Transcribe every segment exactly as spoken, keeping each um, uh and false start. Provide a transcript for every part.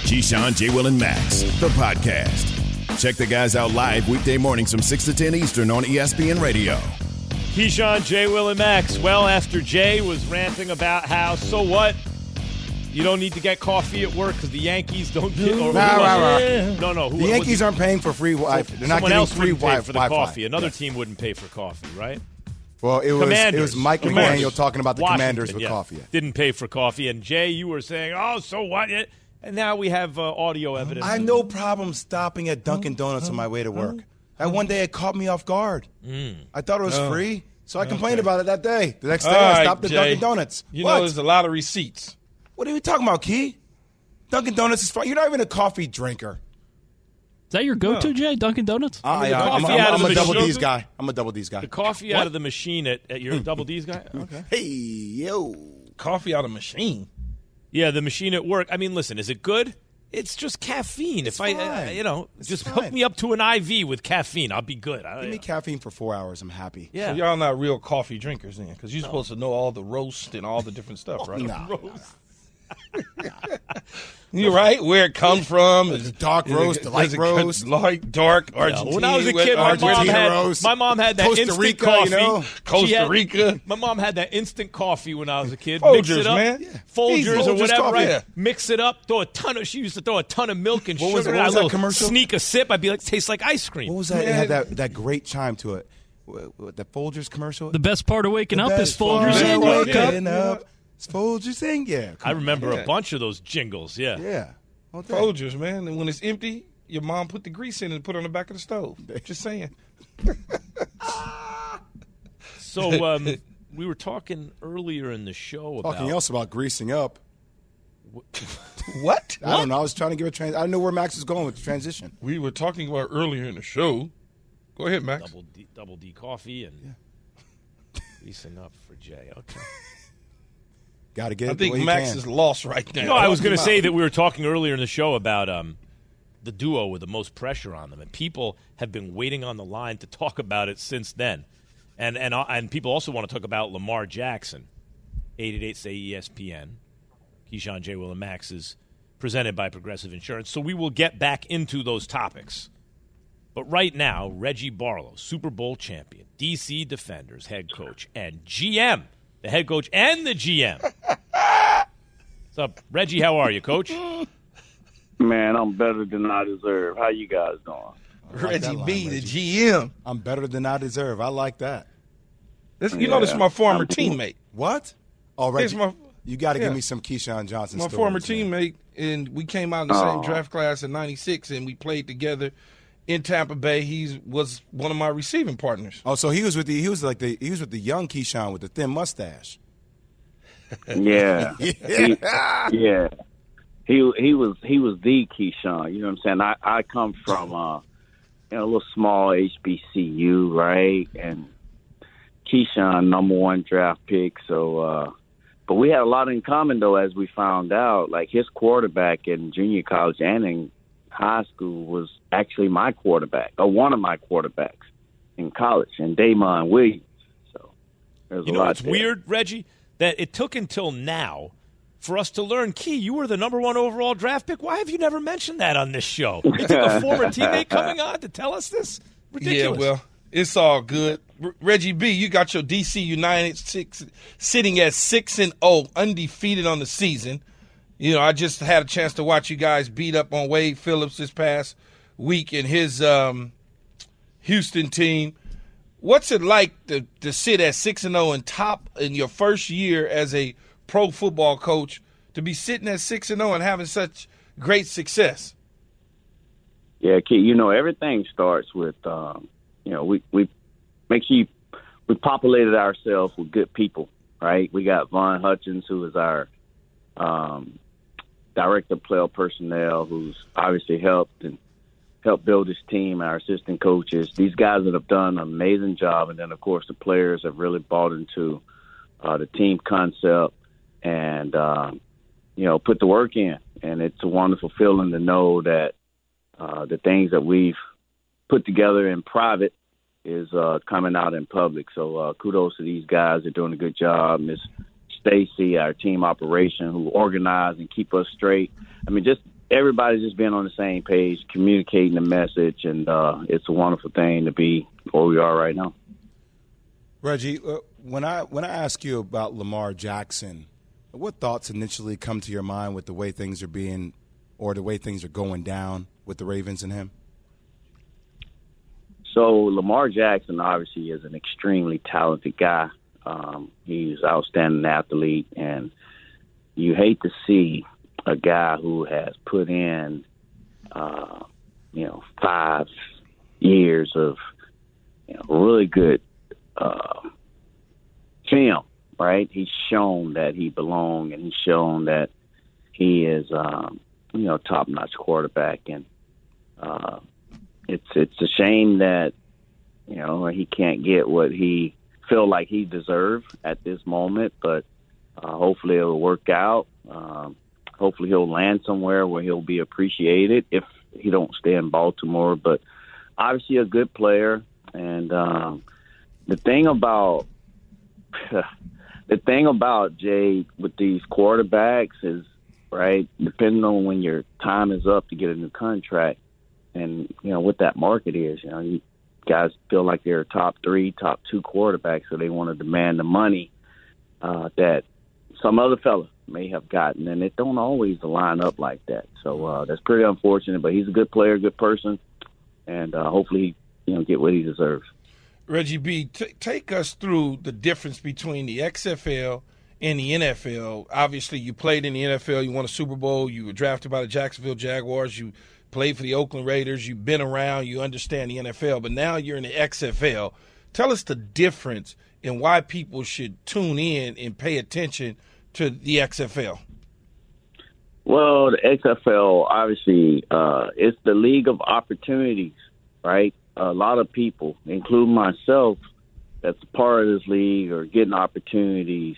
Keyshawn, J. Will, and Max, the podcast. Check the guys out live weekday mornings from six to ten Eastern on E S P N Radio. Keyshawn, J. Will, and Max. Well, after Jay was ranting about how, so what? You don't need to get coffee at work because the Yankees don't get. Or, nah, who, right, right. No, no. Who, the Yankees who, aren't paying for free Wi-Fi. They're not someone getting else free wouldn't pay wi- for the Wi-Fi. coffee. Another yes. team wouldn't pay for coffee, right? Well, it was Commanders. it was Mike Commanders. McDaniel talking about the Washington, Commanders for yeah, coffee. Didn't pay for coffee. And Jay, you were saying, oh, so what? And now we have uh, audio evidence. I had no problem stopping at Dunkin' Donuts on my way to work. That one day it caught me off guard. Mm. I thought it was Oh. free, so I complained okay. about it that day. The next day All I right, stopped at Jay. Dunkin' Donuts. You what? know there's a lot of receipts. What are you talking about, Key? Dunkin' Donuts is fun. You're not even a coffee drinker. Is that your go-to, Jay? Dunkin' Donuts? Uh, the yeah, I'm, coffee I'm, out I'm, of I'm the a double machine. D's guy. I'm a double D's guy. The coffee what? out of the machine at, at your double D's guy? Okay. Hey, yo. Coffee out of machine. Yeah, the machine at work. I mean, listen, is it good? It's just caffeine. It's if I, fine. uh, you know, It's just fine. hook me up to an I V with caffeine, I'll be good. I, Give me caffeine for four hours. I'm happy. Yeah. So y'all not real coffee drinkers then, because you're no. supposed to know all the roast and all the different stuff, right? No. Roast. You're right. Where it comes from? Is it dark roast, the light roast, light, dark, Argentina. Yeah, when I was a kid, my mom, had, roast, my mom had that Costa instant Rica, coffee. You know? Costa had, Rica. My mom had that instant coffee when I was a kid. Folgers, Mix it up, man. Yeah. Folgers, Folgers or whatever, coffee. right? Yeah. Mix it up. Throw a ton of. She used to throw a ton of milk and what sugar. Was, it, what and was I that commercial? Sneak a sip. I'd be like, tastes like ice cream. What was that? It had that that great chime to it. The Folgers commercial. The best part of waking the up is Folgers in. Wake Waking up. up. It's Folgers in. Yeah. I remember yeah. a bunch of those jingles. Yeah. Yeah. Folgers, man. And when it's empty, your mom put the grease in and put it on the back of the stove. Just saying. So um, we were talking earlier in the show about talking else about greasing up. What? I don't know. I was trying to give a trans. I didn't know where Max was going with the transition. We were talking about earlier in the show. Go ahead, Max. Double D, double D coffee and yeah. greasing up for Jay. Okay. Got to get. I it think the way Max you is lost right now. No, I was going to say that we were talking earlier in the show about um, the duo with the most pressure on them, and people have been waiting on the line to talk about it since then, and and uh, and people also want to talk about Lamar Jackson. eight eight eight say E S P N. Keyshawn, J. Will, and Max is presented by Progressive Insurance, so we will get back into those topics. But right now, Reggie Barlow, Super Bowl champion, D C Defenders head coach, and G M. The head coach and the G M. What's up, Reggie? How are you, Coach? Man, I'm better than I deserve. How you guys doing? Like Reggie line, B, Reggie. the G M. I'm better than I deserve. I like that. This, you know, this is my former I'm- teammate. What? Oh, Reggie, my- you got to yeah. give me some Keyshawn Johnson My stories, former man. teammate, and we came out in the Oh. same draft class in ninety-six, and we played together in Tampa Bay. He was one of my receiving partners. Oh, so he was with the he was like the he was with the young Keyshawn with the thin mustache. Yeah. Yeah. He, yeah. He he was he was the Keyshawn. You know what I'm saying? I, I come from uh, you know, a little small H B C U, right? And Keyshawn, number one draft pick. So, uh, but we had a lot in common though, as we found out. Like his quarterback in junior college and in high school was actually my quarterback, or one of my quarterbacks in college, and Damon Williams. So there's You a know lot what's there. weird, Reggie? That it took until now for us to learn, Key, you were the number one overall draft pick. Why have you never mentioned that on this show? You took a former teammate coming on to tell us this? Ridiculous. Yeah, well, it's all good. R- Reggie B, you got your D C United six, sitting at six and zero, undefeated on the season. You know, I just had a chance to watch you guys beat up on Wade Phillips this past week and his um, Houston team. What's it like to, to sit at six and zero and top in your first year as a pro football coach, to be sitting at six and zero and having such great success? Yeah, Kid, you know, everything starts with, um, you know, we, we make sure you, we populated ourselves with good people, right? We got Von Hutchins, who is our um, director of player personnel, who's obviously helped and helped build this team, our assistant coaches. These guys that have done an amazing job, and then, of course, the players have really bought into uh, the team concept and, uh, you know, put the work in. And it's a wonderful feeling to know that uh, the things that we've put together in private is uh, coming out in public. So uh, kudos to these guys. They're doing a good job. Miss Stacy, our team operation, who organize and keep us straight. I mean, just everybody's just being on the same page, communicating the message, and uh, it's a wonderful thing to be where we are right now. Reggie, uh, when I when I ask you about Lamar Jackson, what thoughts initially come to your mind with the way things are being, or the way things are going down with the Ravens and him? So Lamar Jackson obviously is an extremely talented guy. Um, he's an outstanding athlete, and you hate to see a guy who has put in, uh, you know, five years of you know, really good uh, film, right? He's shown that he belongs, and he's shown that he is, um, you know, top-notch quarterback. And uh, it's it's a shame that, you know, he can't get what he feel like he deserves at this moment, but uh, hopefully it'll work out. Um, hopefully he'll land somewhere where he'll be appreciated if he don't stay in Baltimore. But obviously a good player. And um, the thing about the thing about Jay with these quarterbacks is, right, depending on when your time is up to get a new contract, and you know what that market is, you know, you guys feel like they're top three, top two quarterbacks, so they want to demand the money uh, that some other fella may have gotten, and it don't always line up like that. So uh, that's pretty unfortunate. But he's a good player, good person, and uh, hopefully, you know, get what he deserves. Reggie B, t- take us through the difference between the X F L and the N F L. Obviously, you played in the N F L. You won a Super Bowl. You were drafted by the Jacksonville Jaguars. You played for the Oakland Raiders. You've been around. You understand the N F L. But now you're in the X F L. Tell us the difference and why people should tune in and pay attention to the X F L. Well, the X F L, obviously, uh, it's the league of opportunities, right? A lot of people, including myself, that's a part of this league are getting opportunities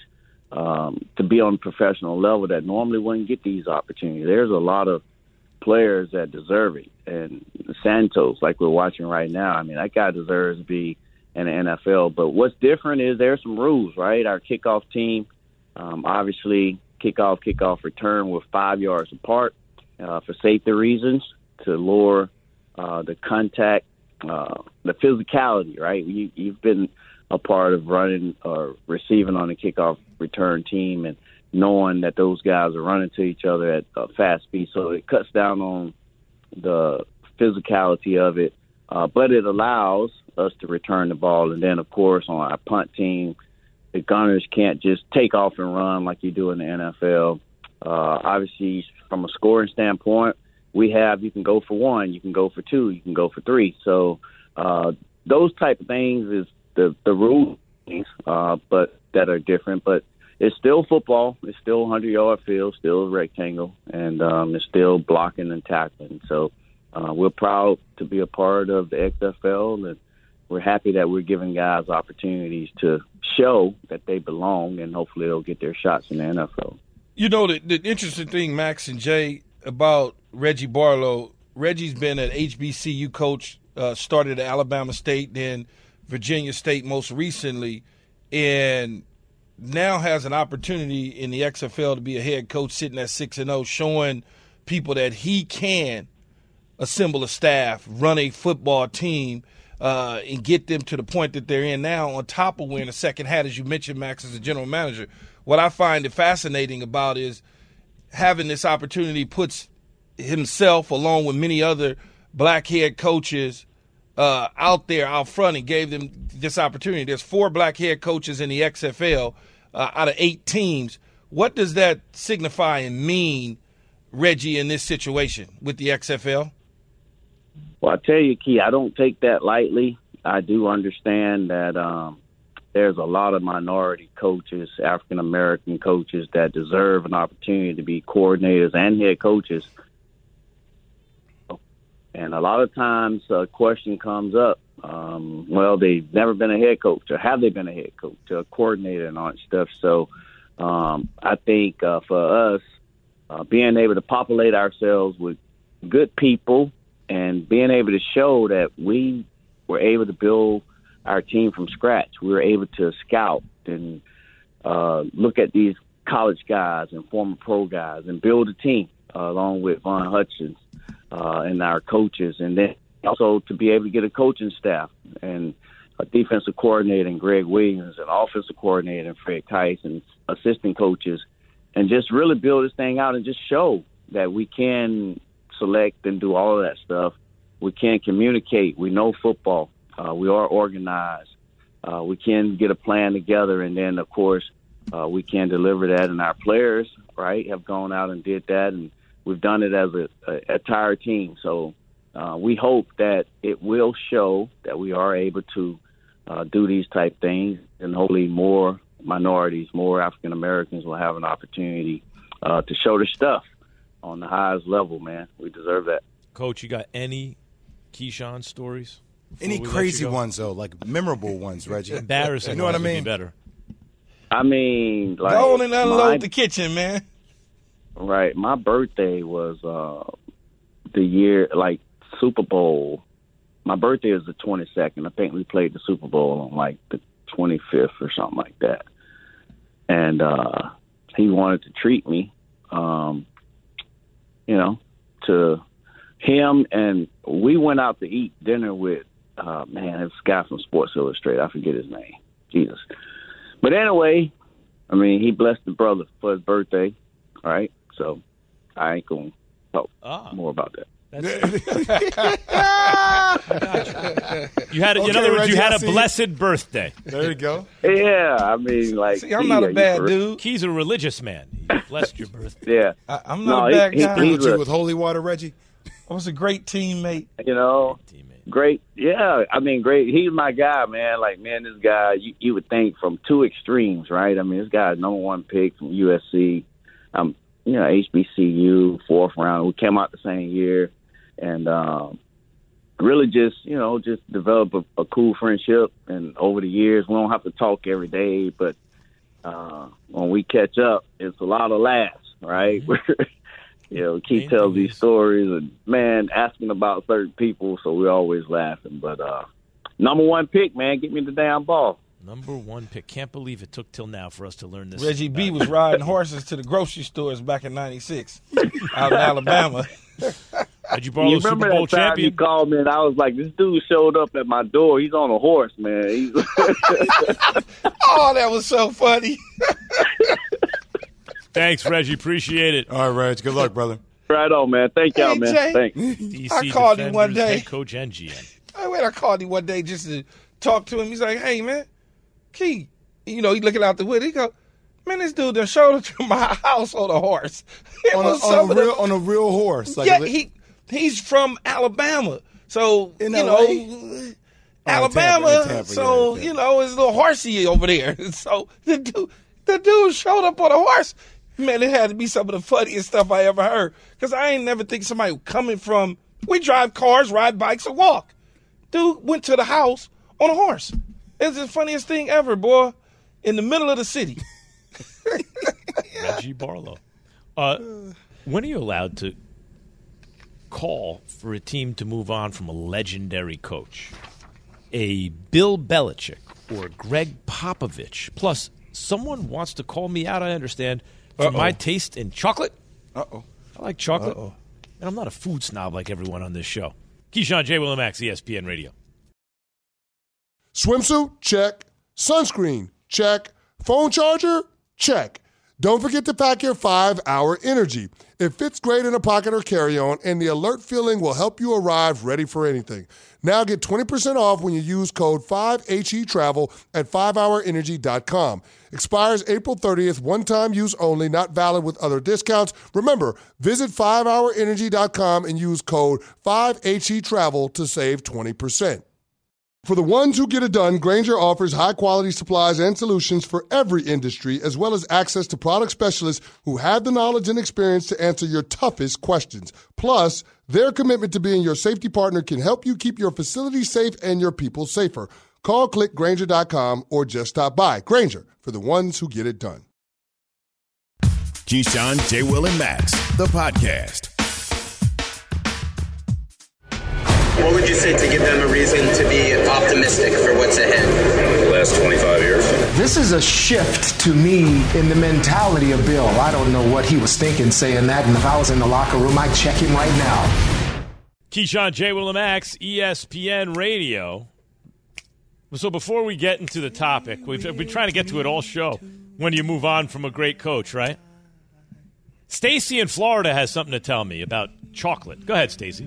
um, to be on a professional level that normally wouldn't get these opportunities. There's a lot of players that deserve it. And Santos, like we're watching right now, I mean, that guy deserves to be in the N F L. But what's different is there's some rules, right? Our kickoff team, um, obviously, kickoff, kickoff return with five yards apart uh, for safety reasons to lower uh, the contact, uh, the physicality, right? You, you've been a part of running or receiving on a kickoff return team and knowing that those guys are running to each other at a fast speed. So it cuts down on the physicality of it, uh, but it allows us to return the ball. And then, of course, on our punt team, the gunners can't just take off and run like you do in the N F L. Uh, obviously, from a scoring standpoint, we have you can go for one, you can go for two, you can go for three. So uh, those type of things is the, the rules, uh, but that are different. But it's still football. It's still a hundred-yard field, still a rectangle, and um, it's still blocking and tackling. So uh, we're proud to be a part of the X F L, and we're happy that we're giving guys opportunities to show that they belong, and hopefully they'll get their shots in the N F L. You know, the, the interesting thing, Max and Jay, about Reggie Barlow, Reggie's been an H B C U coach, uh, started at Alabama State, then Virginia State most recently, and now has an opportunity in the X F L to be a head coach sitting at six and oh, showing people that he can assemble a staff, run a football team, uh, and get them to the point that they're in now, on top of wearing a second hat, as you mentioned, Max, as a general manager. What I find it fascinating about is having this opportunity puts himself, along with many other black head coaches, uh, out there out front and gave them this opportunity. There's four black head coaches in the X F L uh, out of eight teams. What does that signify and mean, Reggie, in this situation with the X F L? Well, I tell you, Key, I don't take that lightly. I do understand that um, there's a lot of minority coaches, African-American coaches, that deserve an opportunity to be coordinators and head coaches. And a lot of times a question comes up, um, well, they've never been a head coach, or have they been a head coach, or a coordinator and all that stuff. So um, I think uh, for us, uh, being able to populate ourselves with good people and being able to show that we were able to build our team from scratch. We were able to scout and uh, look at these college guys and former pro guys and build a team. uh, along with Von Hutchins uh, and our coaches, and then also to be able to get a coaching staff and a defensive coordinator and Greg Williams, and offensive coordinator and Fred Tice, and assistant coaches, and just really build this thing out and just show that we can select and do all of that stuff. We can communicate. We know football. Uh, we are organized. Uh, we can get a plan together, and then, of course, uh, we can deliver that. And our players, right, have gone out and did that, and we've done it as a, a entire team. So uh, we hope that it will show that we are able to uh, do these type things, and hopefully more minorities, more African Americans will have an opportunity uh, to show their stuff on the highest level, man. We deserve that. Coach, you got any Keyshawn stories? Any crazy ones, though, like memorable ones, Reggie? Embarrassing. You know what I ones would be mean? Better. I mean, like, Go on and unload my- the kitchen, man. Right. My birthday was uh, the year, like, Super Bowl. My birthday is the twenty-second. I think we played the Super Bowl on, like, the twenty-fifth or something like that. And uh, he wanted to treat me, um, you know, to him. And we went out to eat dinner with, uh, man, this guy from Sports Illustrated. I forget his name. Jesus. But anyway, I mean, he blessed the brother for his birthday, right? So I ain't going to talk Ah. more about that. You had, a, in Okay, other words, Reggie, you had I a see you. blessed birthday. There you go. Yeah, I mean, like, See, I'm he- not a he- bad dude. Key's a religious man. He blessed your birthday. Yeah, I, I'm No, not a he- bad he- guy. he- With you with holy water, Reggie? I was a great teammate. you know, Teammate. great. Yeah, I mean, great. He's my guy, man. Like, man, this guy, you, you would think from two extremes, right? I mean, this guy is number one pick from U S C. Um, you know, H B C U, fourth round. We came out the same year. And um, really just, you know, just develop a, a cool friendship. And over the years, we don't have to talk every day, but uh, when we catch up, it's a lot of laughs, right? Mm-hmm. You know, Keith Main tells thing these is- stories and, man, asking about certain people, so we're always laughing. But uh, number one pick, man, get me the damn ball. Number one pick. Can't believe it took till now for us to learn this. Reggie B about was riding horses to the grocery stores back in ninety-six out in Alabama. Reggie Barlow, You remember Super Bowl that time champion. you called me and I was like, this dude showed up at my door. He's on a horse, man. He's Oh, that was so funny. Thanks, Reggie. Appreciate it. All right, Reg. Good luck, brother. right on, man. Thank y'all, Hey, man. Jay. Thanks. D C I called him Defenders, one day. head coach and G M. I went, I called him one day just to talk to him. He's like, hey, man, Key. You know, he looking out the window. He go, man, this dude done showed up to my house on a horse. It On a, was on some a of the- real on a real horse. Like yeah, a, he he's from Alabama. So, In you L A? know, Oh, Alabama. in Tampa, in Tampa, so, yeah, in you Tampa. know, it's a little horsey over there. So the dude, the dude showed up on a horse. Man, it had to be some of the funniest stuff I ever heard. Because I ain't never think somebody coming from, we drive cars, ride bikes, or walk. Dude went to the house on a horse. It's the funniest thing ever, boy. In the middle of the city. Reggie Barlow. Uh, when are you allowed to call for a team to move on from a legendary coach? A Bill Belichick or Greg Popovich? Plus, someone wants to call me out, I understand, for Uh-oh. my taste in chocolate. Uh-oh. I like chocolate. Uh-oh. And I'm not a food snob like everyone on this show. Keyshawn, J. Willimax, E S P N Radio. Swimsuit? Check. Sunscreen? Check. Phone charger? Check. Don't forget to pack your five hour Energy. It fits great in a pocket or carry-on, and the alert feeling will help you arrive ready for anything. Now get twenty percent off when you use code five H E Travel at five hour energy dot com. Expires April thirtieth, one-time use only, not valid with other discounts. Remember, visit five hour energy dot com and use code five H E Travel to save twenty percent. For the ones who get it done, Grainger offers high-quality supplies and solutions for every industry, as well as access to product specialists who have the knowledge and experience to answer your toughest questions. Plus, their commitment to being your safety partner can help you keep your facility safe and your people safer. Call, click Grainger dot com, or just stop by. Grainger, for the ones who get it done. Keyshawn, J. Will, and Max, the podcast. What would you say to give them a reason to be optimistic for what's ahead? last twenty-five years? This is a shift to me in the mentality of Bill. I don't know what he was thinking saying that, and if I was in the locker room, I'd check him right now. Keyshawn, J. Will and Max, E S P N Radio. So before we get into the topic, we've been trying to get to it all show. When do you move on from a great coach, right? Stacy in Florida has something to tell me about chocolate. Go ahead, Stacy.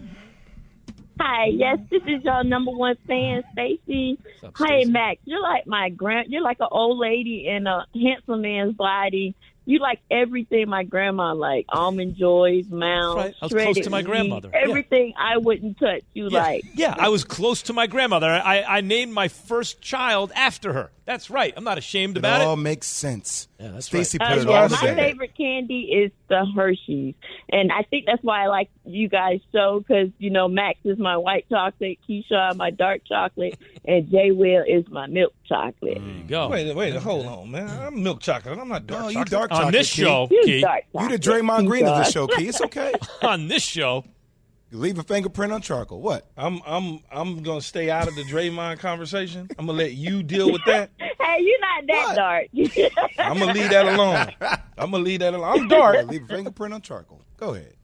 Hi, yes, this is your number one fan, Stacy. Hi, Max. You're like my grand. You're like an old lady in a handsome man's body. You like everything my grandma liked. Almond Joys, Mounds, right. I was shredded close to my wheat, grandmother. Everything yeah. I wouldn't touch, you yeah. like. Yeah, I was close to my grandmother. I, I named my first child after her. That's right. I'm not ashamed it about it. It all makes sense. Yeah, that's Stacy right. put uh, it yeah, all my together. favorite candy is the Hershey's. And I think that's why I like you guys' show, because, you know, Max is my white chocolate, Keyshawn my dark chocolate, and Jay Will is my milk chocolate. There you go. Wait, wait, hold on, man. I'm milk chocolate. I'm not dark No, chocolate. you dark chocolate. On this Key. show, You Key. dark You the chocolate, Draymond Green of the Keyshawn. show, Key. It's okay. On this show. You leave a fingerprint on charcoal. What? I'm I'm I'm gonna stay out of the Draymond conversation. I'm gonna let you deal with that. Hey, you're not that What? dark. I'm gonna leave that alone. I'm gonna leave that alone. I'm dark. Leave a fingerprint on charcoal. Go ahead.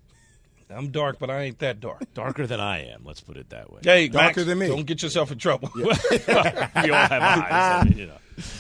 I'm dark, but I ain't that dark. Darker than I am, let's put it that way. Hey, Darker Max, than me. Don't get yourself in trouble. we all have eyes, I mean, you know.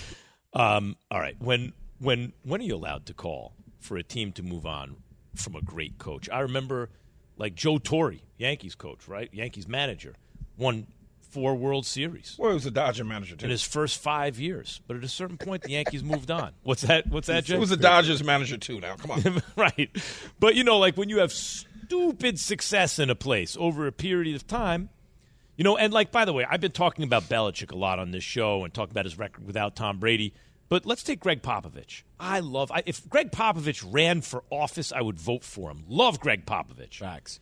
Um, all right. When when when are you allowed to call for a team to move on from a great coach? I remember, like Joe Torre, Yankees coach, right? Yankees manager, won four World Series Well, he was a Dodger manager too. in his first five years. But at a certain point, the Yankees moved on. What's that? What's that, Joe? He was a Dodgers manager too. Now, come on. Right. But, you know, like when you have stupid success in a place over a period of time, you know, and like, by the way, I've been talking about Belichick a lot on this show and talking about his record without Tom Brady. But let's take Greg Popovich. I love I, – if Greg Popovich ran for office, I would vote for him. Love Greg Popovich. Facts.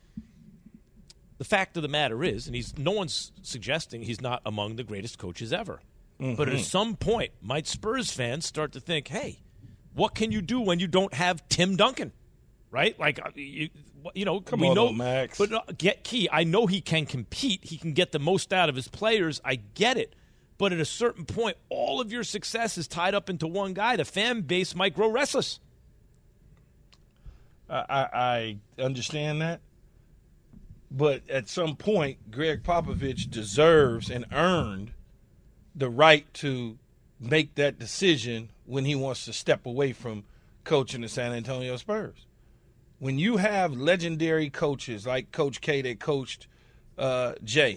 The fact of the matter is, and he's no one's suggesting he's not among the greatest coaches ever. Mm-hmm. But at some point, might Spurs fans start to think, hey, what can you do when you don't have Tim Duncan, right? Like, you, you know, Come we on, know, though, Max. But uh, get Key, I know he can compete. He can get the most out of his players. I get it. But at a certain point, all of your success is tied up into one guy. The fan base might grow restless. I, I, I understand that. But at some point, Greg Popovich deserves and earned the right to make that decision when he wants to step away from coaching the San Antonio Spurs. When you have legendary coaches like Coach K that coached uh, Jay,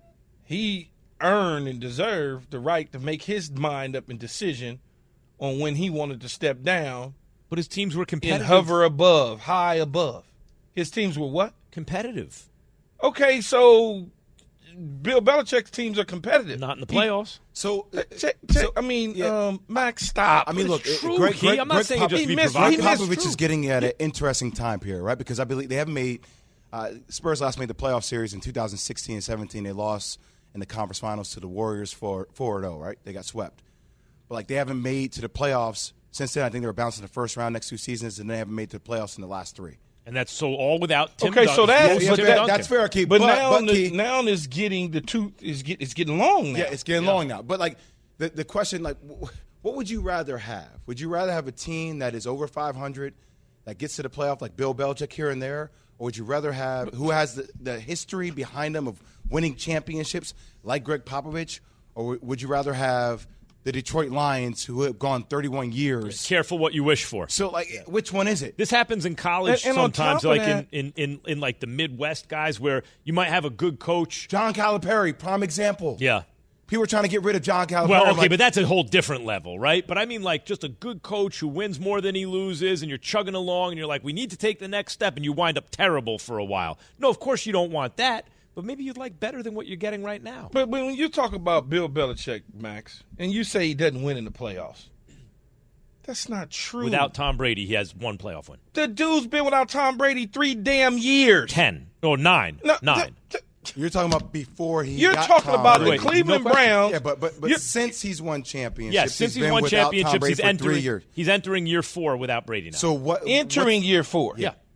he earned and deserved the right to make his mind up and decision on when he wanted to step down. But his teams were competitive. And hover above, high above. His teams were what? Competitive. Okay, so Bill Belichick's teams are competitive. Not in the playoffs. He, so, uh, check, check, so, I mean, yeah. um, Max, stop. I mean, look, true, Greg, Key. Greg, I'm not Greg saying Pop- it just to be missed- provocative. Greg he Popovich missed is getting at an interesting time period, right? Because I believe they haven't made uh, – Spurs last made the playoff series in two thousand sixteen and seventeen. They lost in the conference finals to the Warriors for four oh, right? They got swept. But, like, they haven't made to the playoffs since then. I think they were bouncing the first round next two seasons, and they haven't made to the playoffs in the last three. And that's so all without Tim Okay, Duncan. so that- Yeah, but yeah, that- that's fair, Keith. But, But, now, but the, Keith, now is getting the tooth is get it's getting long now. yeah, it's getting long now. But, like, the, the question, like, w- what would you rather have? Would you rather have a team that is over five hundred, that gets to the playoff like Bill Belichick here and there? Or would you rather have who has the, the history behind them of winning championships like Greg Popovich? Or w- would you rather have the Detroit Lions who have gone thirty-one years? Careful what you wish for. So, like, which one is it? This happens in college And- and on sometimes, top of like that- in, in, in, in like the Midwest guys where you might have a good coach. John Calipari, prime example. Yeah. People are trying to get rid of John Calipari. Well, okay, like, but that's a whole different level, right? But I mean, like, just a good coach who wins more than he loses, and you're chugging along, and you're like, we need to take the next step, and you wind up terrible for a while. No, of course you don't want that, but maybe you'd like better than what you're getting right now. But when you talk about Bill Belichick, Max, and you say he doesn't win in the playoffs, that's not true. Without Tom Brady, he has one playoff win. The dude's been without Tom Brady three damn years. Ten. Or nine. No, nine. th- th- You're talking about before he You're got talking Tom about Brady. the Cleveland no question. Browns. Yeah, but but, but You're- since he's won championships, Yeah, since he's been won without Tom championships, Brady he's for entering, three years. he's entering year four without Brady now. So what? entering what's- year four. yeah.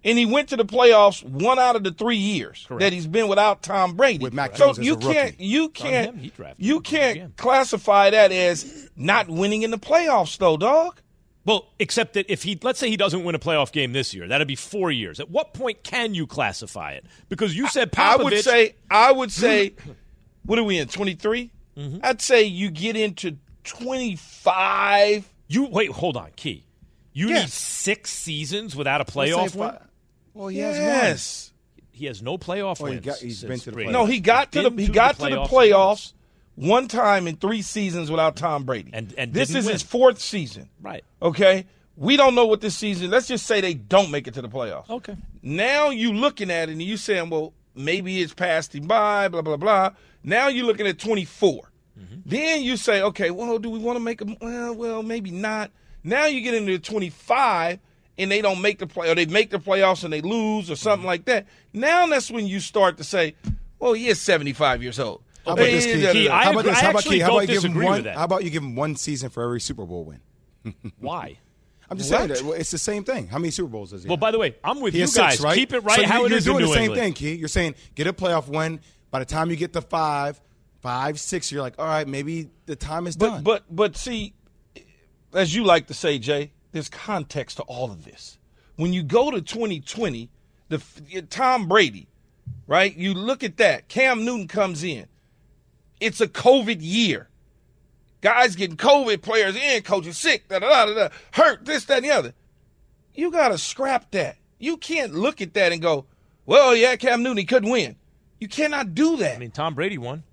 And he went to the playoffs one out of the three years Correct. that he's been without Tom Brady. With Mac so Jones as you a rookie. can't you On can't him, he drafted you him. can't Yeah. classify that as not winning in the playoffs, though, dog. Well, except that if he, let's say he doesn't win a playoff game this year, that'd be four years. At what point can you classify it? Because you said Popovich. I would say I would say what are we in twenty-three? Mm-hmm. I'd say you get into twenty-five. You wait, hold on, Key. You Yes. need six seasons without a Let's playoff say win. fi- Well, he has Yes. He has no playoff Oh, he wins. got- he's since been to the Brady. playoffs. No, he got to He's the been he got to the playoffs playoffs one time in three seasons without Tom Brady. And- and this didn't is win. his fourth season. Right. Okay. We don't know what this season. Let's just say they don't make it to the playoffs. Okay. Now you looking at it and you saying, well, maybe it's passed him by, blah blah blah. Now you're looking at twenty-four. Mm-hmm. Then you say, okay, well, do we want to make them? Well, well, maybe not. Now you get into twenty-five and they don't make the play, or they make the playoffs and they lose or something Mm-hmm. like that. Now that's when you start to say, well, he is seventy-five years old. How about Hey, this, Key? da, da, da. Key, I How about agree- this? I How about actually Key? How don't about you give him disagree one? with that. How about you give him one season for every Super Bowl win? Why? I'm just What? saying that well, it's the same thing. How many Super Bowls does he? Well, have? by the way, I'm with He you has guys. six, right? Keep it right So how you, it you're is in doing New the same England. thing, Key. You're saying get a playoff win. By the time you get to five, five, six, you're like, all right, maybe the time is But done. but but see, as you like to say, Jay, there's context to all of this. When you go to twenty twenty, the Tom Brady, right? You look at that. Cam Newton comes in. It's a COVID year. Guys getting COVID, players in, coaches sick, da da da da, da, hurt, this, that, and the other. You gotta scrap that. You can't look at that and go, well, yeah, Cam Newton, he couldn't win. You cannot do that. I mean, Tom Brady won.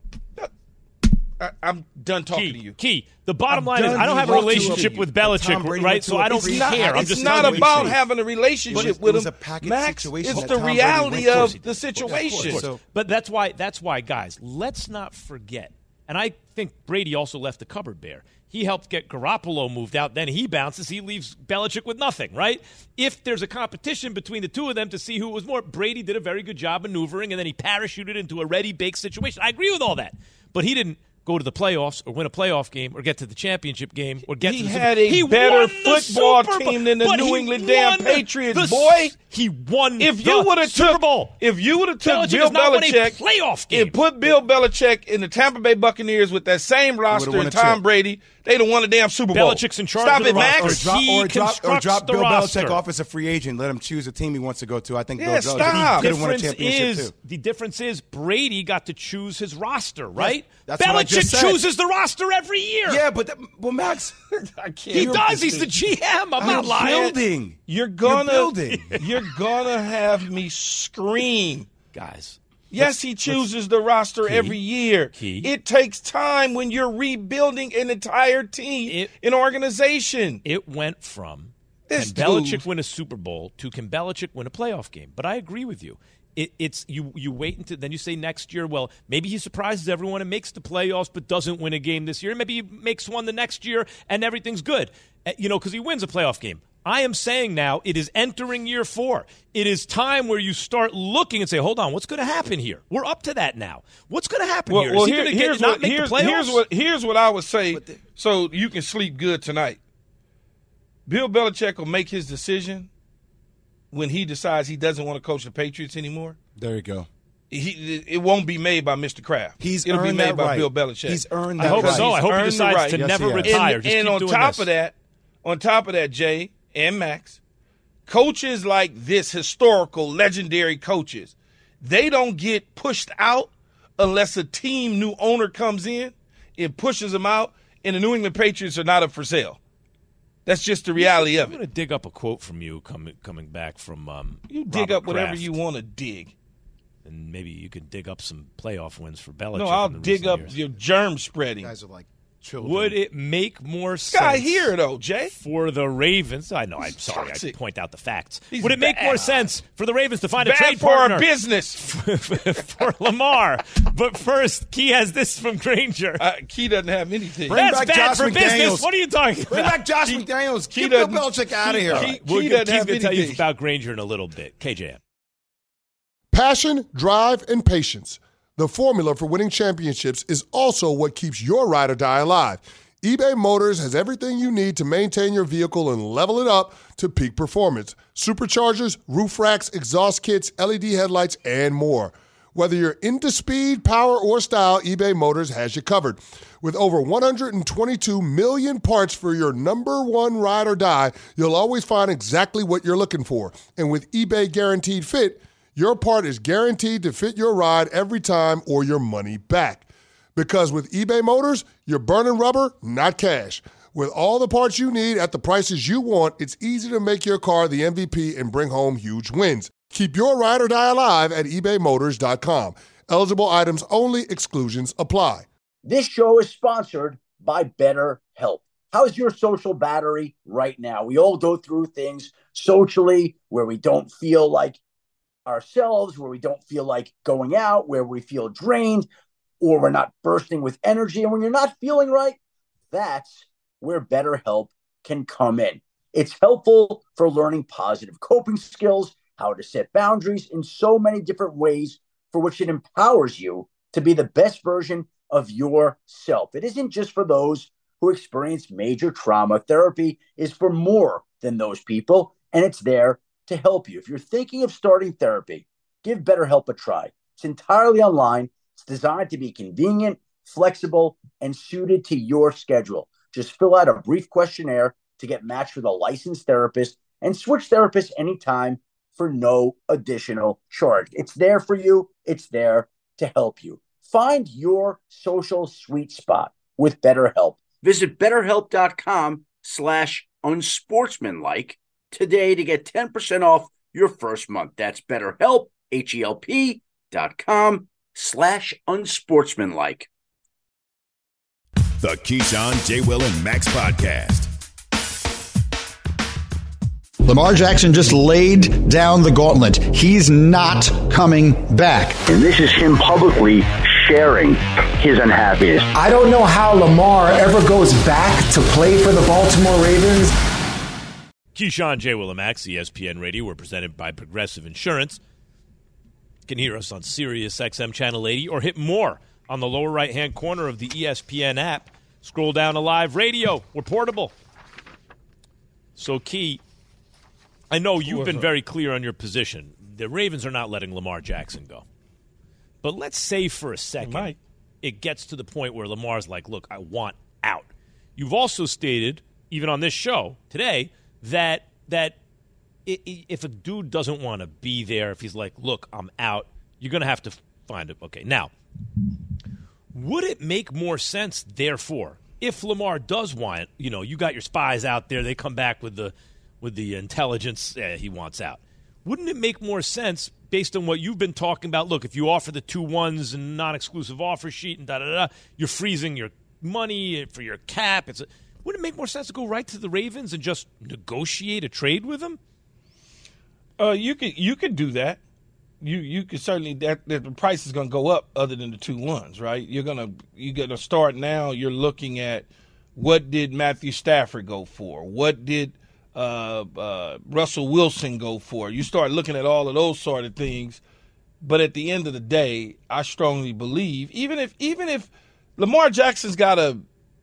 I, I'm done talking Key, to you. Key. The bottom I'm line is, done I don't have a talking to relationship you. with Tom Belichick, Brady right? went So to a I don't free- care. I'm It's just not telling you. about situation. having a But relationship it with was him. a package Max, situation it's that the Tom Brady reality went of through. the situation. So- But that's why that's why, guys, let's not forget. And I think Brady also left the cupboard bare. He helped get Garoppolo moved out. Then he bounces. He leaves Belichick with nothing, right? If there's a competition between the two of them to see who was more, Brady did a very good job maneuvering, and then he parachuted into a ready-baked situation. I agree with all that. But he didn't go to the playoffs or win a playoff game or get to the championship game or get He to the had Super- a he better won the football Super Bowl, team than the but New he England damn won Patriots, the- boy. He won If the you would have Super took, Bowl. if you would have took Belichick Bill has not won a Belichick playoff game. and put Bill Belichick in the Tampa Bay Buccaneers with that same roster won and a Tom chip. Brady, they'd have won a damn Super Bowl. Belichick's in charge Stop of the it, roster. Max. Or drop- Drop, or drop, or constructs drop the Bill roster. Belichick off as a free agent. Let him choose a team he wants to go to. I think Yeah, Bill stop. Belichick could have won a difference championship is too. the difference is Brady got to choose his roster, right? That's what I Belichick just said. chooses the roster every year. Yeah, but that, well, Max, I can't. he does. He's the G M. I'm not I'm lying, building. You're gonna, You're building. you're gonna have me scream. guys. Yes, he chooses the roster Key. every year. Key. It takes time when you're rebuilding an entire team, It- an organization. It went from This can Belichick dude. win a Super Bowl to can Belichick win a playoff game. But I agree with you. It, it's you. You wait until then you say next year. Well, maybe he surprises everyone and makes the playoffs, but doesn't win a game this year. Maybe he makes one the next year and everything's good. Uh, You know, because he wins a playoff game. I am saying now it is entering year four. It is time where you start looking and say, hold on, what's going to happen here? We're up to that now. What's going to happen Well, here? well Is he here- going to get here's, not what, make here's, the playoffs? here's what here's what I would say, so you can sleep good tonight. Bill Belichick will make his decision when he decides he doesn't want to coach the Patriots anymore. There you go. He, it won't be made by Mister Kraft. He's It'll be earned made that by right. Bill Belichick. He's earned I that hope right. so. I hope he earned the decides right. to Yes, never he has. retire. And, Just and keep on doing top this. of that, on top of that, Jay and Max, coaches like this, historical, legendary coaches, they don't get pushed out unless a team new owner comes in and pushes them out, and the New England Patriots are not up for sale. That's just the reality I'm of going it. to dig up a quote from you coming coming back from um, You dig Robert up whatever Kraft. you want to dig. And maybe you can dig up some playoff wins for Belichick. No, I'll in the dig recent up years. your germ spreading. guys are like children. Would it make more sense Guy here, though, Jay. for the Ravens? I know, I'm He's sorry, toxic. I point out the facts. He's Would it make bad. more sense for the Ravens to find a Bad trade for partner our business. for Lamar? But first, Key has this from Granger. Uh, Key doesn't have anything. Bring That's back bad Josh for business. McDaniels. What are you talking Bring about? back Josh Key- McDaniels. Key Get Bill doesn't- Belichick out of here. Key- We're Key gonna, doesn't Key's have going to tell you anything. about Granger in a little bit. K J M. Passion, drive, and patience. The formula for winning championships is also what keeps your ride or die alive. eBay Motors has everything you need to maintain your vehicle and level it up to peak performance. Superchargers, roof racks, exhaust kits, L E D headlights, and more. Whether you're into speed, power, or style, eBay Motors has you covered. With over one hundred twenty-two million parts for your number one ride or die, you'll always find exactly what you're looking for. And with eBay Guaranteed Fit, your part is guaranteed to fit your ride every time or your money back. Because with eBay Motors, you're burning rubber, not cash. With all the parts you need at the prices you want, it's easy to make your car the M V P and bring home huge wins. Keep your ride or die alive at ebay motors dot com. Eligible items only. Exclusions apply. This show is sponsored by BetterHelp. How's your social battery right now? We all go through things socially where we don't feel like ourselves, where we don't feel like going out, where we feel drained, or we're not bursting with energy. And when you're not feeling right, that's where BetterHelp can come in. It's helpful for learning positive coping skills, how to set boundaries in so many different ways, for which it empowers you to be the best version of yourself. It isn't just for those who experience major trauma. Therapy is for more than those people, and it's there to help you. If you're thinking of starting therapy, give BetterHelp a try. It's entirely online. It's designed to be convenient, flexible, and suited to your schedule. Just fill out a brief questionnaire to get matched with a licensed therapist and switch therapists anytime for no additional charge. It's there for you. It's there to help you. Find your social sweet spot with BetterHelp. Visit betterhelp.com slash unsportsmanlike today to get ten percent off your first month. That's BetterHelp, H-E-L-P dot com slash unsportsmanlike. The Keyshawn, J. Will, and Max podcast. Lamar Jackson just laid down the gauntlet. He's not coming back. And this is him publicly sharing his unhappiness. I don't know how Lamar ever goes back to play for the Baltimore Ravens. Keyshawn, J. Will, and Max, E S P N Radio. We're presented by Progressive Insurance. You can hear us on Sirius X M Channel eighty or hit more on the lower right-hand corner of the E S P N app. Scroll down to live radio. We're portable. So, Key, I know you've been very clear on your position. The Ravens are not letting Lamar Jackson go. But let's say for a second it gets to the point where Lamar's like, look, I want out. You've also stated, even on this show today, that that if a dude doesn't want to be there, if he's like, look, I'm out, you're going to have to find him. Okay, now, would it make more sense, therefore, if Lamar does want, you know, you got your spies out there, they come back with the with the intelligence eh, he wants out. Wouldn't it make more sense based on what you've been talking about? Look, if you offer the two ones and non-exclusive offer sheet and da-da-da, you're freezing your money for your cap. It's a, wouldn't it make more sense to go right to the Ravens and just negotiate a trade with them? Uh, you could you could do that. You you could certainly that, that the price is going to go up other than the two ones, right? You're gonna you're gonna start now. You're looking at what did Matthew Stafford go for? What did uh, uh, Russell Wilson go for? You start looking at all of those sort of things. But at the end of the day, I strongly believe even if even if Lamar Jackson's got to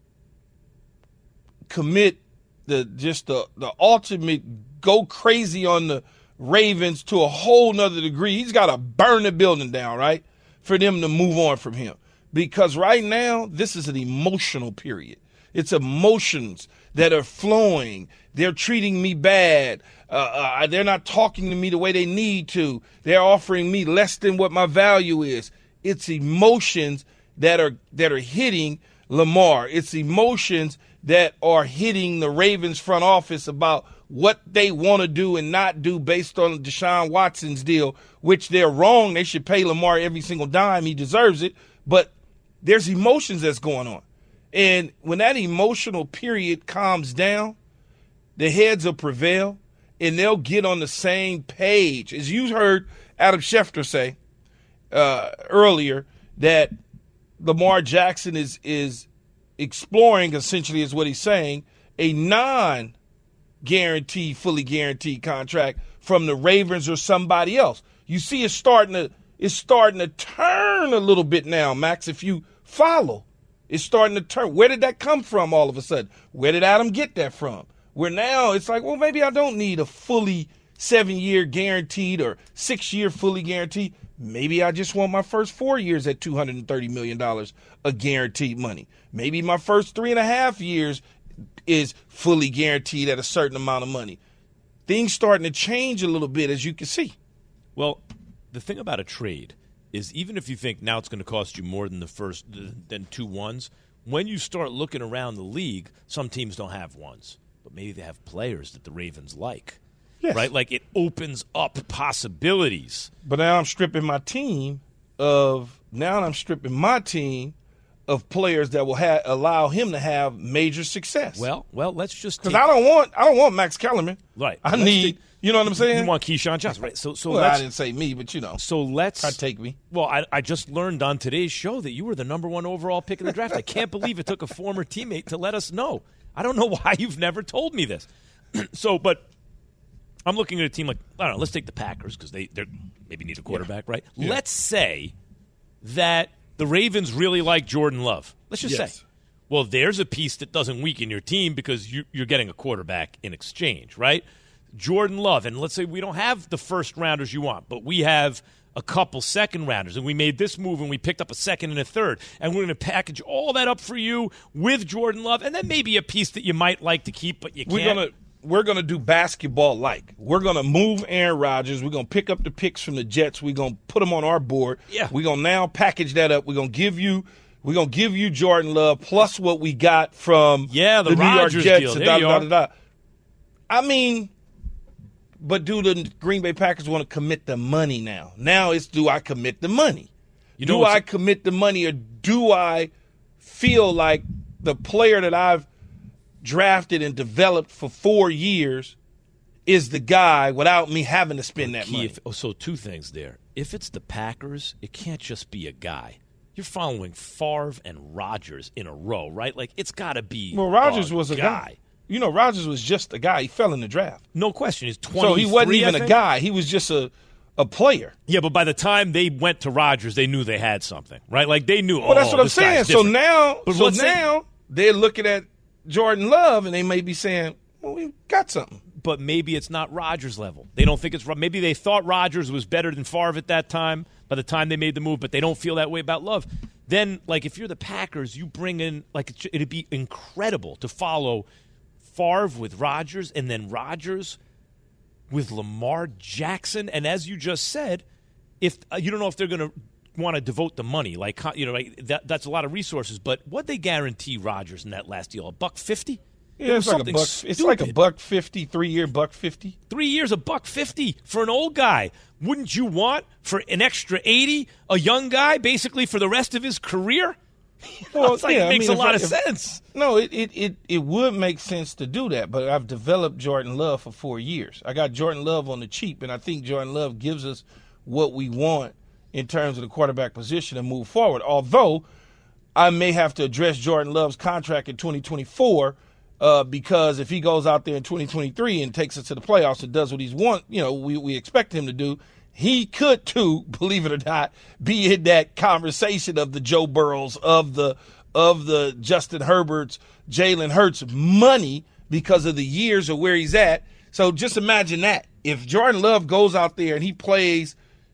commit the just the the ultimate go crazy on the Ravens to a whole nother degree. He's got to burn the building down, right, for them to move on from him. Because right now, this is an emotional period. It's emotions that are flowing. They're treating me bad. Uh, uh, they're not talking to me the way they need to. They're offering me less than what my value is. It's emotions that are that are hitting Lamar. It's emotions that are hitting the Ravens front office about what they want to do and not do based on Deshaun Watson's deal, which they're wrong. They should pay Lamar every single dime. He deserves it. But there's emotions that's going on. And when that emotional period calms down, the heads will prevail, and they'll get on the same page. As you heard Adam Schefter say uh, earlier, that Lamar Jackson is is exploring, essentially is what he's saying, a non guaranteed, fully guaranteed contract from the Ravens or somebody else. You see it's starting to it's starting to turn a little bit now, Max, if you follow. It's starting to turn. Where did that come from all of a sudden? Where did Adam get that from? Where now it's like, well, maybe I don't need a fully seven-year guaranteed or six-year fully guaranteed. Maybe I just want my first four years at two hundred thirty million dollars of guaranteed money. Maybe my first three and a half years is fully guaranteed at a certain amount of money. Things starting to change a little bit, as you can see. Well, the thing about a trade is even if you think now it's going to cost you more than the first than two ones, when you start looking around the league, some teams don't have ones, but maybe they have players that the Ravens like. Yes. Right? Like it opens up possibilities. But now I'm stripping my team of now I'm stripping my team of players that will ha- allow him to have major success. Well, well, let's just because I don't want I don't want Max Kellerman. Right. I let's need take, you know what I'm saying. You want Keyshawn Johnson, right? So, so well, let's, I didn't say me, but you know. So let's I take me. Well, I, I just learned on today's show that you were the number one overall pick in the draft. I can't believe it took a former teammate to let us know. I don't know why you've never told me this. so, but. I'm looking at a team like, I don't know, let's take the Packers because they they maybe need a quarterback, yeah. right? Yeah. Let's say that the Ravens really like Jordan Love. Let's just yes. say. Well, there's a piece that doesn't weaken your team because you, you're getting a quarterback in exchange, right? Jordan Love, and let's say we don't have the first rounders you want, but we have a couple second rounders, and we made this move and we picked up a second and a third, and we're going to package all that up for you with Jordan Love, and then maybe a piece that you might like to keep, but you can't. We're going to We're going to do basketball-like. We're going to move Aaron Rodgers. We're going to pick up the picks from the Jets. We're going to put them on our board. Yeah. We're going to now package that up. We're going to give you we're going to give you Jordan Love plus what we got from yeah, the, the New Rodgers York Jets. Deal. And there da, you da, are. da, da. I mean, but do the Green Bay Packers want to commit the money now? Now it's do I commit the money? You know do I commit the money or do I feel like the player that I've drafted and developed for four years is the guy without me having to spend that money? If, oh, so two things there. If it's the Packers, it can't just be a guy. You're following Favre and Rodgers in a row, right? Like, it's got to be Well, Rodgers a was a guy. guy. You know, Rodgers was just a guy. He fell in the draft. No question. He's twenty-three, So he wasn't even I a think. guy. He was just a, a player. Yeah, but by the time they went to Rodgers, they knew they had something, right? Like, they knew, Well, oh, that's what I'm this saying. guy's So different. now, But so let's say- now they're looking at Jordan Love, and they may be saying, well, we got something. But maybe it's not Rodgers level. They don't think it's – maybe they thought Rodgers was better than Favre at that time by the time they made the move, but they don't feel that way about Love. Then, like, if you're the Packers, you bring in – like, it'd be incredible to follow Favre with Rodgers and then Rodgers with Lamar Jackson. And as you just said, if uh, you don't know if they're going to want to devote the money. Like, you know, like that, that's a lot of resources. But what they guarantee Rodgers in that last deal? A buck fifty? Yeah, it's like a buck. It's like a buck fifty, three year buck fifty. Three years, a buck fifty for an old guy. Wouldn't you want for an extra eighty a young guy, basically for the rest of his career? Well, it's like yeah, it makes I mean, a lot if, of if, sense. No, it, it it it would make sense to do that, but I've developed Jordan Love for four years. I got Jordan Love on the cheap, and I think Jordan Love gives us what we want in terms of the quarterback position and move forward. Although I may have to address Jordan Love's contract in twenty twenty-four. Uh, because if he goes out there in twenty twenty-three and takes us to the playoffs and does what he's want, you know, we, we expect him to do, he could too, believe it or not, be in that conversation of the Joe Burrows, of the of the Justin Herberts, Jalen Hurts money because of the years of where he's at. So just imagine that. If Jordan Love goes out there and he plays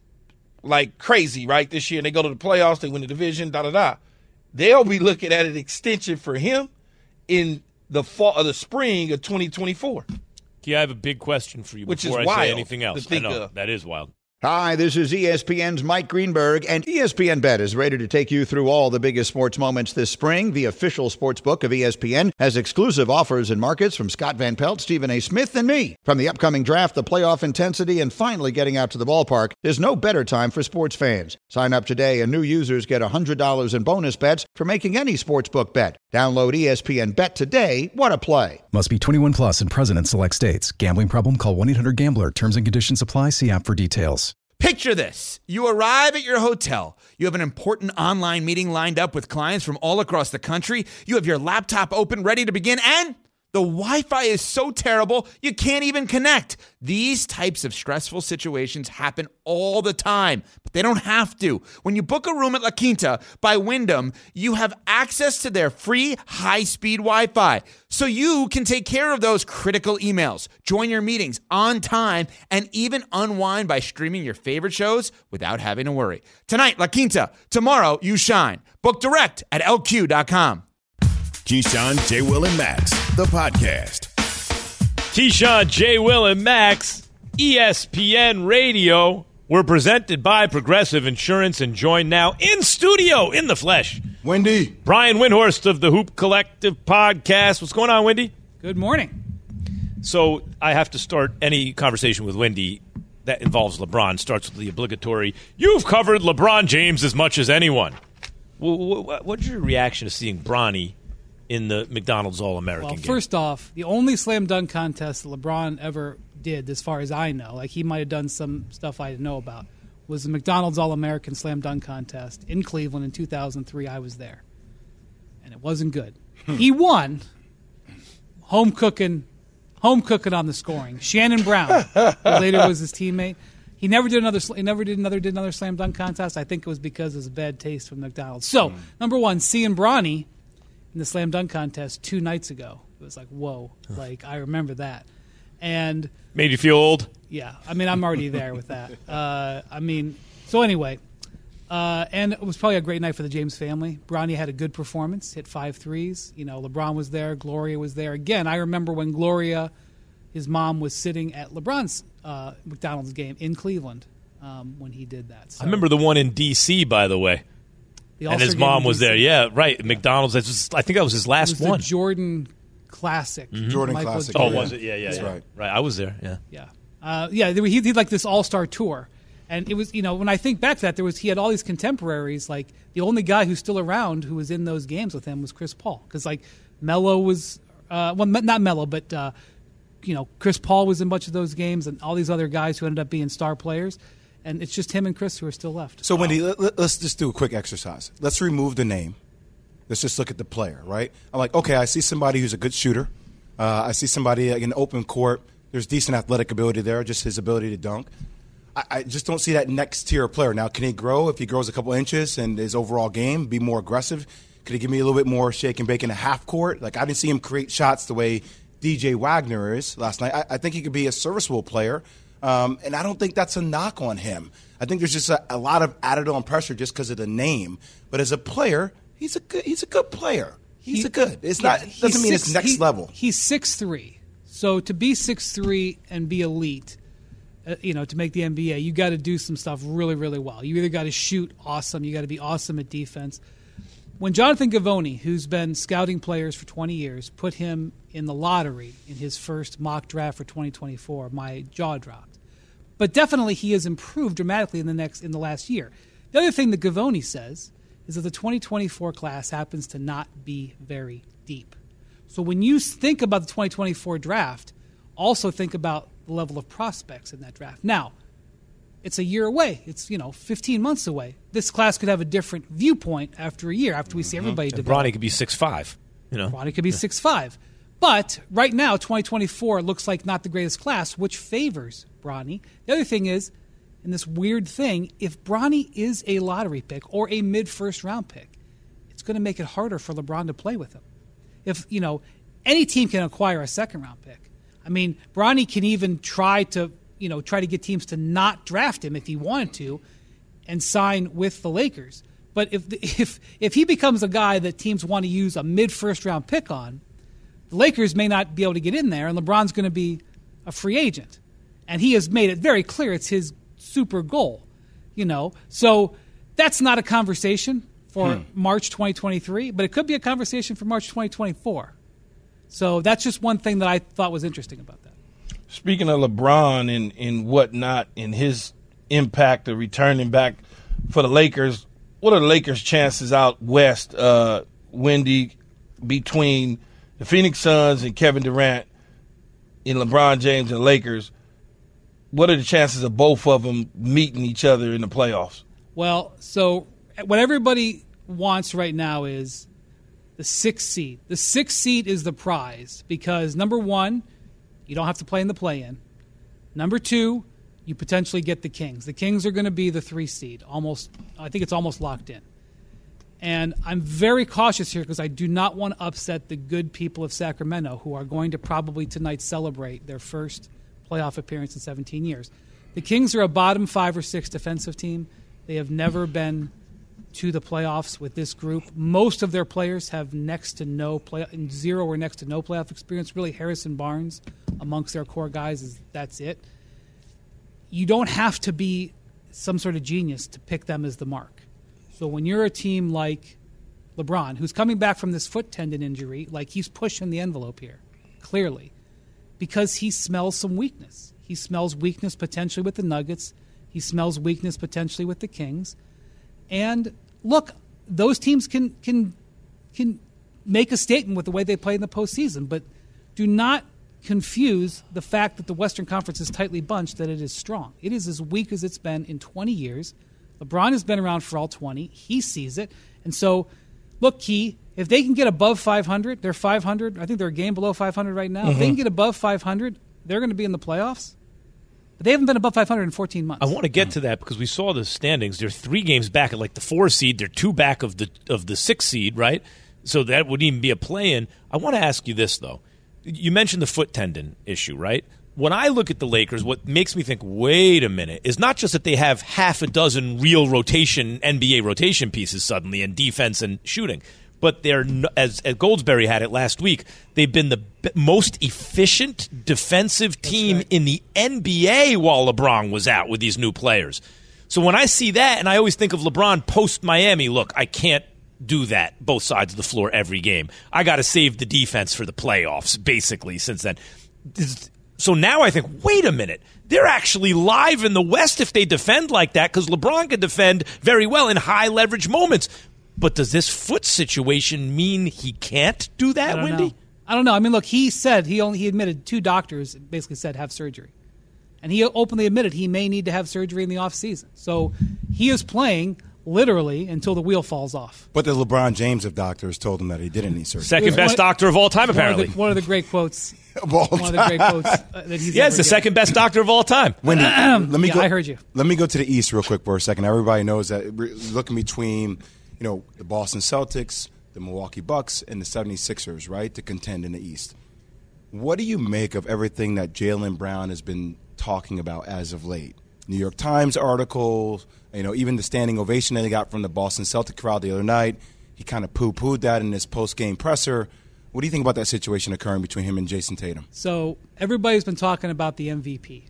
like crazy, right, this year, and they go to the playoffs, they win the division, da da da, they'll be looking at an extension for him in the fall or the spring of twenty twenty-four. Yeah, I have a big question for you Which before is I say wild anything else. to think I know, of. that is wild. Hi, this is E S P N's Mike Greenberg, and E S P N Bet is ready to take you through all the biggest sports moments this spring. The official sports book of E S P N has exclusive offers and markets from Scott Van Pelt, Stephen A. Smith, and me. From the upcoming draft, the playoff intensity, and finally getting out to the ballpark, there's no better time for sports fans. Sign up today, and new users get one hundred dollars in bonus bets for making any sportsbook bet. Download E S P N Bet today. What a play. Must be twenty-one plus and present in select states. Gambling problem? Call one eight hundred gambler. Terms and conditions apply. See app for details. Picture this. You arrive at your hotel. You have an important online meeting lined up with clients from all across the country. You have your laptop open, ready to begin, and The Wi-Fi is so terrible, you can't even connect. These types of stressful situations happen all the time, but they don't have to. When you book a room at La Quinta by Wyndham, you have access to their free high-speed Wi-Fi, so you can take care of those critical emails, join your meetings on time, and even unwind by streaming your favorite shows without having to worry. Tonight, La Quinta. Tomorrow, you shine. Book direct at L Q dot com. Keyshawn, J. Will, and Max, the podcast. Keyshawn, J. Will, and Max, E S P N Radio. We're presented by Progressive Insurance and joined now in studio, in the flesh. Wendy. Brian Windhorst of the Hoop Collective podcast. What's going on, Wendy? Good morning. So I have to start any conversation with Wendy that involves LeBron. Starts with the obligatory, you've covered LeBron James as much as anyone. What's your reaction to seeing Bronny in the McDonald's All-American well, game? First off, the only slam dunk contest that LeBron ever did, as far as I know, like he might have done some stuff I didn't know about, was the McDonald's All-American slam dunk contest in Cleveland in two thousand three. I was there, and it wasn't good. He won home cooking, home cooking on the scoring. Shannon Brown, who later was his teammate. He never did another. He never did another. Did another slam dunk contest. I think it was because of his bad taste from McDonald's. So mm. number one, seeing Bronny in the slam dunk contest two nights ago, it was like, whoa! Like I remember that, and made you feel old. Yeah, I mean, I'm already there with that. Uh, I mean, so anyway, uh, and it was probably a great night for the James family. Bronny had a good performance, hit five threes. You know, LeBron was there, Gloria was there. Again, I remember when Gloria, his mom, was sitting at LeBron's uh, McDonald's game in Cleveland um, when he did that. So, I remember the one in D C, by the way. The and his mom was there. Yeah, right. Yeah. McDonald's. That's just, I think that was his last it was one. The Jordan Classic. Mm-hmm. Jordan Michael Classic. Jordan. Oh, was it? Yeah, yeah. That's yeah. right. Right. I was there. Yeah. Yeah. Uh, yeah. He, he did like this all-star tour. And it was, you know, when I think back to that, there was he had all these contemporaries. Like the only guy who's still around who was in those games with him was Chris Paul. Because like Melo was, uh, well, not Melo, but, uh, you know, Chris Paul was in a bunch of those games and all these other guys who ended up being star players. And it's just him and Chris who are still left. So, Wendy, let, let's just do a quick exercise. Let's remove the name. Let's just look at the player, right? I'm like, okay, I see somebody who's a good shooter. Uh, I see somebody like, in open court. There's decent athletic ability there, just his ability to dunk. I, I just don't see that next tier player. Now, can he grow if he grows a couple inches and his overall game be more aggressive? Could he give me a little bit more shake and bake in a half court? Like, I didn't see him create shots the way D J Wagner is last night. I, I think he could be a serviceable player. Um, and I don't think that's a knock on him. I think there's just a, a lot of added on pressure just because of the name. But as a player, he's a good, he's a good player. He's he, a good. It's yeah, not doesn't mean six, it's next he, level. He's six three. So to be six three and be elite, uh, you know, to make the N B A, you got to do some stuff really, really well. You either got to shoot awesome, you got to be awesome at defense. When Jonathan Givony, who's been scouting players for twenty years, put him in the lottery in his first mock draft for twenty twenty-four, my jaw dropped. But definitely he has improved dramatically in the next in the last year. The other thing that Givony says is that the twenty twenty-four class happens to not be very deep. So when you think about the twenty twenty-four draft, also think about the level of prospects in that draft. Now, it's a year away. It's, you know, fifteen months away. This class could have a different viewpoint after a year, after we see everybody mm-hmm. develop. Bronny could be six five. You know, Bronny could be six five. But right now, twenty twenty-four looks like not the greatest class, which favors Bronny. The other thing is, in this weird thing, if Bronny is a lottery pick or a mid-first round pick, it's going to make it harder for LeBron to play with him. If, you know, any team can acquire a second-round pick. I mean, Bronny can even try to, you know, try to get teams to not draft him if he wanted to and sign with the Lakers. But if if if he becomes a guy that teams want to use a mid-first round pick on, the Lakers may not be able to get in there, and LeBron's going to be a free agent. And he has made it very clear it's his super goal, you know. So that's not a conversation for hmm. March twenty twenty-three, but it could be a conversation for March twenty twenty-four. So that's just one thing that I thought was interesting about that. Speaking of LeBron and, and whatnot and his impact of returning back for the Lakers, what are the Lakers' chances out west, uh, Wendy, between the Phoenix Suns and Kevin Durant and LeBron James and Lakers? What are the chances of both of them meeting each other in the playoffs? Well, so what everybody wants right now is the sixth seed. The sixth seed is the prize because, number one, you don't have to play in the play-in. Number two, you potentially get the Kings. The Kings are going to be the three seed. Almost, I think it's almost locked in. And I'm very cautious here because I do not want to upset the good people of Sacramento who are going to probably tonight celebrate their first playoff appearance in seventeen years. The Kings are a bottom five or six defensive team. They have never been to the playoffs with this group. Most of their players have next to no play, zero or next to no playoff experience. Really, Harrison Barnes amongst their core guys is that's it. You don't have to be some sort of genius to pick them as the mark. So when you're a team like LeBron, who's coming back from this foot tendon injury, like he's pushing the envelope here, clearly, because he smells some weakness. He smells weakness potentially with the Nuggets. He smells weakness potentially with the Kings. And look, those teams can can can make a statement with the way they play in the postseason, but do not confuse the fact that the Western Conference is tightly bunched, that it is strong. It is as weak as it's been in twenty years. LeBron has been around for all twenty. He sees it. And so, look, Key, if they can get above five hundred, they're five hundred. I think they're a game below five hundred right now. Mm-hmm. If they can get above five hundred, they're going to be in the playoffs. But they haven't been above five hundred in fourteen months. I want to get to that because we saw the standings. They're three games back at like the four seed. They're two back of the of the six seed, right? So that wouldn't even be a play-in. I want to ask you this, though. You mentioned the foot tendon issue, right? When I look at the Lakers, what makes me think, wait a minute, is not just that they have half a dozen real rotation, N B A rotation pieces suddenly in defense and shooting, but they're, as, as Goldsberry had it last week, they've been the b- most efficient defensive team right. in the N B A while LeBron was out with these new players. So when I see that, and I always think of LeBron post-Miami, look, I can't do that both sides of the floor every game. I got to save the defense for the playoffs, basically, since then. So now I think, wait a minute, they're actually live in the West if they defend like that because LeBron can defend very well in high leverage moments. But does this foot situation mean he can't do that, I Wendy? Know. I don't know. I mean, look, he said he only he admitted two doctors basically said have surgery. And he openly admitted he may need to have surgery in the offseason. So he is playing literally until the wheel falls off. But the LeBron James of doctors told him that he didn't need surgery. Second best one, doctor of all time, apparently. One of the, one of the great quotes. Of all one time. of the great quotes uh, that he's Yeah, it's the given. second best doctor of all time. Wendy, let me yeah, go, I heard you. Let me go to the East real quick for a second. Everybody knows that we're looking between, you know, the Boston Celtics, the Milwaukee Bucks, and the seventy-sixers, right, to contend in the East. What do you make of everything that Jaylen Brown has been talking about as of late? New York Times articles, you know, even the standing ovation that he got from the Boston Celtic crowd the other night. He kind of poo-pooed that in his post-game presser. What do you think about that situation occurring between him and Jason Tatum? So everybody's been talking about the M V P.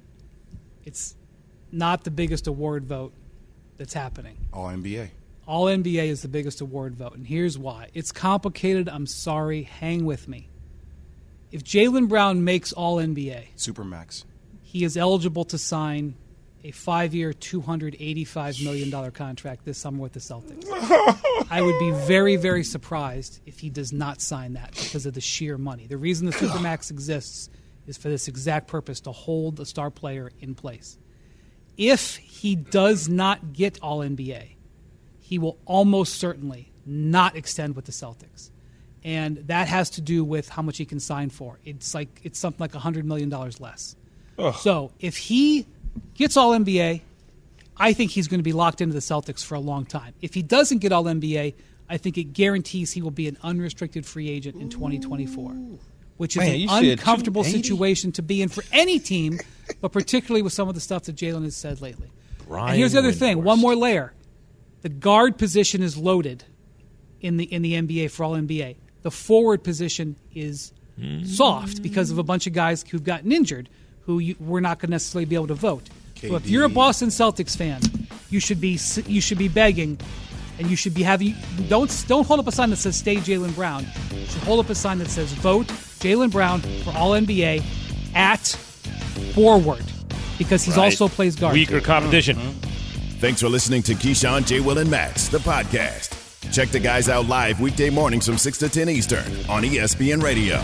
It's not the biggest award vote that's happening. All N B A. All N B A is the biggest award vote, and here's why. It's complicated. I'm sorry. Hang with me. If Jaylen Brown makes All N B A, Supermax, he is eligible to sign a five-year, two hundred eighty-five million dollars contract this summer with the Celtics. I would be very, very surprised if he does not sign that because of the sheer money. The reason the Supermax exists is for this exact purpose, to hold a star player in place. If he does not get All N B A, he will almost certainly not extend with the Celtics. And that has to do with how much he can sign for. It's like it's something like one hundred million dollars less. Ugh. So if he gets All N B A, I think he's going to be locked into the Celtics for a long time. If he doesn't get All N B A, I think it guarantees he will be an unrestricted free agent in twenty twenty-four, which is Man, an uncomfortable situation to be in for any team, but particularly with some of the stuff that Jaylen has said lately. Brian and here's the other Windhorst. thing, one more layer. The guard position is loaded in the in the N B A for All N B A. The forward position is mm. soft because of a bunch of guys who've gotten injured who you, we're not going to necessarily be able to vote. K D. So if you're a Boston Celtics fan, you should be you should be begging, and you should be having don't don't hold up a sign that says "Stay Jaylen Brown." You should hold up a sign that says "Vote Jaylen Brown for All N B A at forward," because he Right. also plays guard. Weaker competition. Mm-hmm. Thanks for listening to Keyshawn, J. Will, and Max, the podcast. Check the guys out live weekday mornings from six to ten Eastern on E S P N Radio.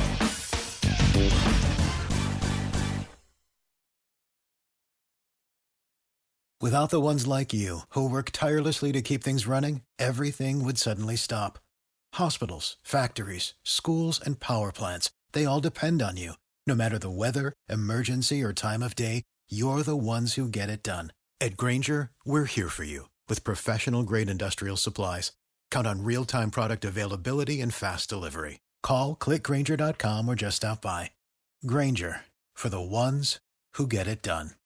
Without the ones like you, who work tirelessly to keep things running, everything would suddenly stop. Hospitals, factories, schools, and power plants, they all depend on you. No matter the weather, emergency, or time of day, you're the ones who get it done. At Grainger, we're here for you with professional-grade industrial supplies. Count on real-time product availability and fast delivery. Call, click Grainger dot com, or just stop by. Grainger, for the ones who get it done.